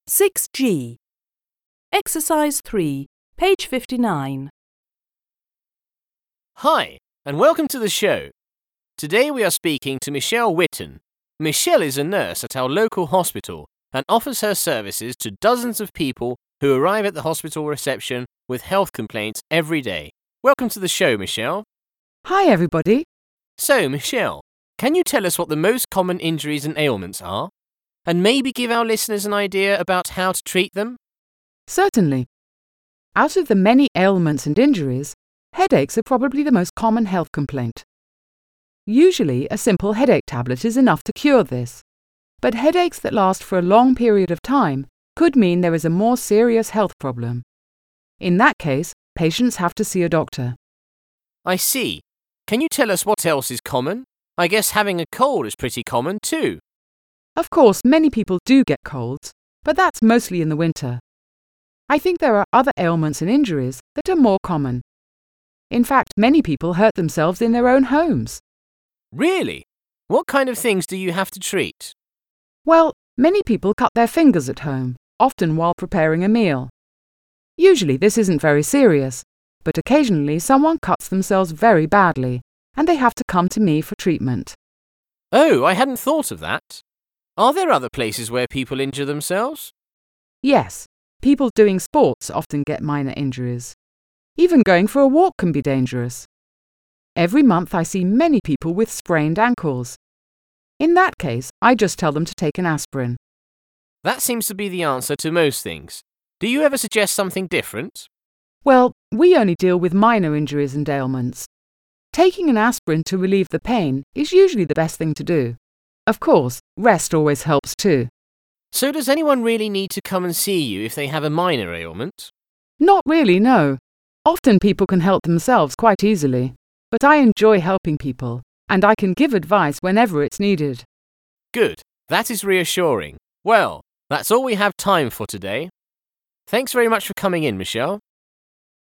6G. Exercise 3, page 59. Hi, and welcome to the show. Today we are speaking to Michelle Witten. Michelle is a nurse at our local hospital and offers her services to dozens of people who arrive at the hospital reception with health complaints every day. Welcome to the show, Michelle. Hi, everybody. So, Michelle, can you tell us what the most common injuries and ailments are? And maybe give our listeners an idea about how to treat them? Certainly. Out of the many ailments and injuries, headaches are probably the most common health complaint. Usually, a simple headache tablet is enough to cure this. But headaches that last for a long period of time could mean there is a more serious health problem. In that case, patients have to see a doctor. I see. Can you tell us what else is common? I guess having a cold is pretty common too. Of course, many people do get colds, but that's mostly in the winter. I think there are other ailments and injuries that are more common. In fact, many people hurt themselves in their own homes. Really? What kind of things do you have to treat? Well, many people cut their fingers at home, often while preparing a meal. Usually this isn't very serious, but occasionally someone cuts themselves very badly, and they have to come to me for treatment. Oh, I hadn't thought of that. Are there other places where people injure themselves? Yes, people doing sports often get minor injuries. Even going for a walk can be dangerous. Every month I see many people with sprained ankles. In that case, I just tell them to take an aspirin. That seems to be the answer to most things. Do you ever suggest something different? Well, we only deal with minor injuries and ailments. Taking an aspirin to relieve the pain is usually the best thing to do. Of course, rest always helps too. So does anyone really need to come and see you if they have a minor ailment? Not really, no. Often people can help themselves quite easily. But I enjoy helping people, and I can give advice whenever it's needed. Good. That is reassuring. Well, that's all we have time for today. Thanks very much for coming in, Michelle.